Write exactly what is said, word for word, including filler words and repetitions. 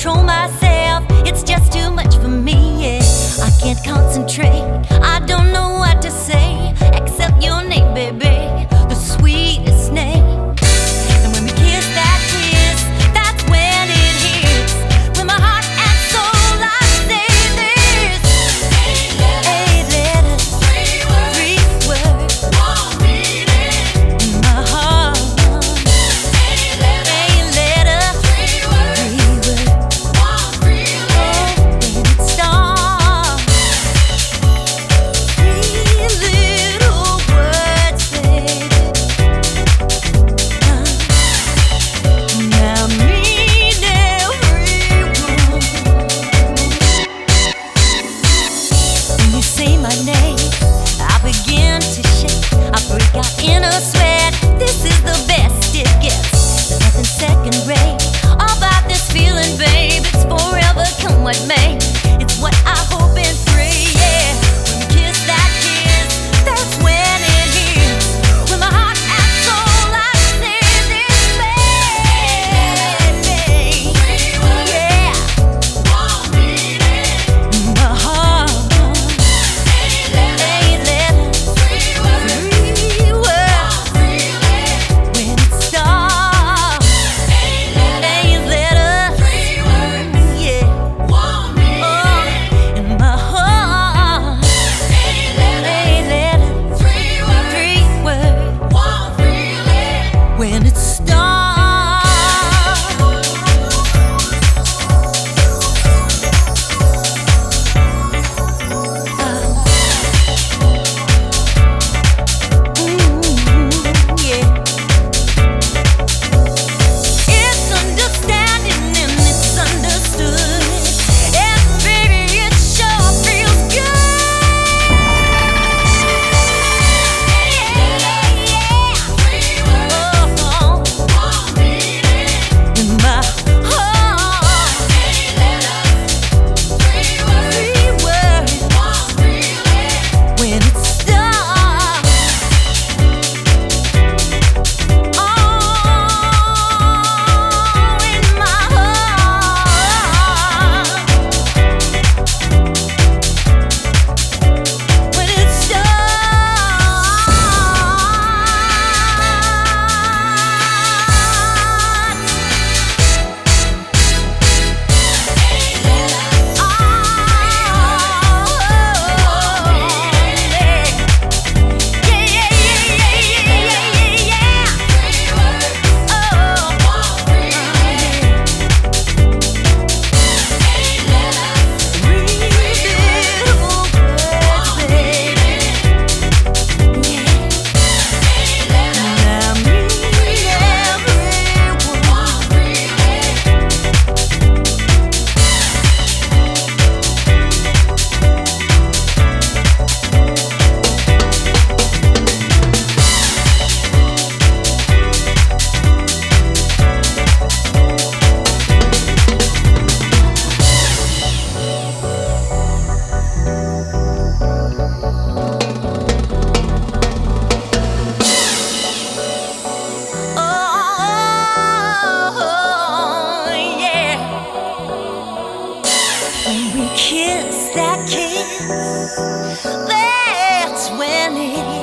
control myself. It's just too much for me, yeah. I can't concentrate, I don't know what to say except your name, baby, the sweetest name. And when we kiss that kiss, that's when it hits. With my heart and soul I say this. Eight letters, three words, one meaning. In my heart. Eight letters, three words, one feeling. When it starts, three little words, baby. Now mean every word. When you say my name, I begin to shake. I break out in a sweat. This is the best it gets. There's nothing second rate about this feeling, babe. It's forever, come what may. It's what I hope and pray, yeah. When we kiss that kiss, that's when it hits. With my heart and soul, I say this, baby. Yeah. My heart. Eight letters, three words. When it starts, eight letters, yeah. Oh, in my heart. Eight letters, three words. When it starts. It's understanding and it's understood. And baby, it sure feels good. Oh, in my heart. Three words. When it starts. Oh, in my heart. When it starts. Oh, yeah. When we kiss that kiss, that's when it